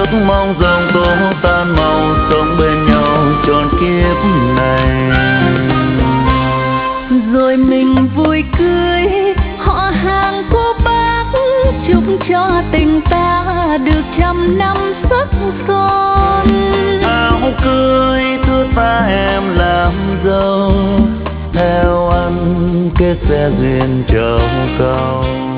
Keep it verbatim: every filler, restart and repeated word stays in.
ước mong dòng tố tan màu sống bên nhau trọn kiếp này. Rồi mình vui cưới họ hàng cô bác, chúc cho tình ta được trăm năm sắc son. Áo cưới thưa ta em làm dâu, theo anh kết sẽ duyên trầu cầu.